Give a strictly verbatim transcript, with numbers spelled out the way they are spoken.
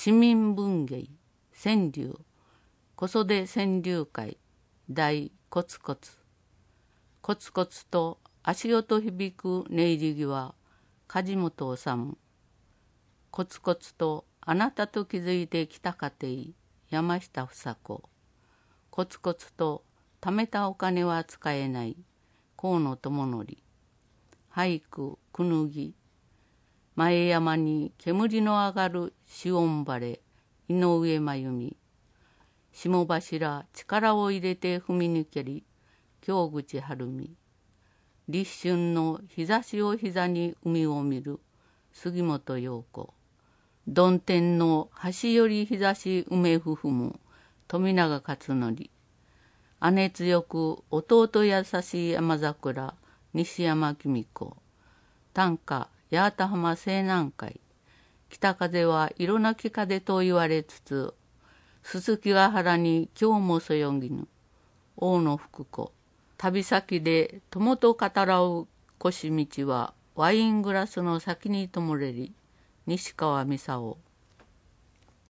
市民文芸川柳小袖川柳会大コツコツコツコツと足音響く音入り際梶本治コツコツとあなたと気づいてきた家庭山下房子コツコツと貯めたお金は使えない河野智則俳句くぬぎ前山に煙の上がる潮晴井上真由美霜柱力を入れて踏み抜けり京口晴美立春の日差しを膝に海を見る杉本陽子曇天の端より日差し梅夫婦む富永勝則姉強く弟優しい山桜西山紀美子短歌八幡浜西南海北風は色なき風と言われつつすすきヶ原に今日もそよぎぬ大野福子旅先で友と語らう腰道はワイングラスの先にともれり西川美沙夫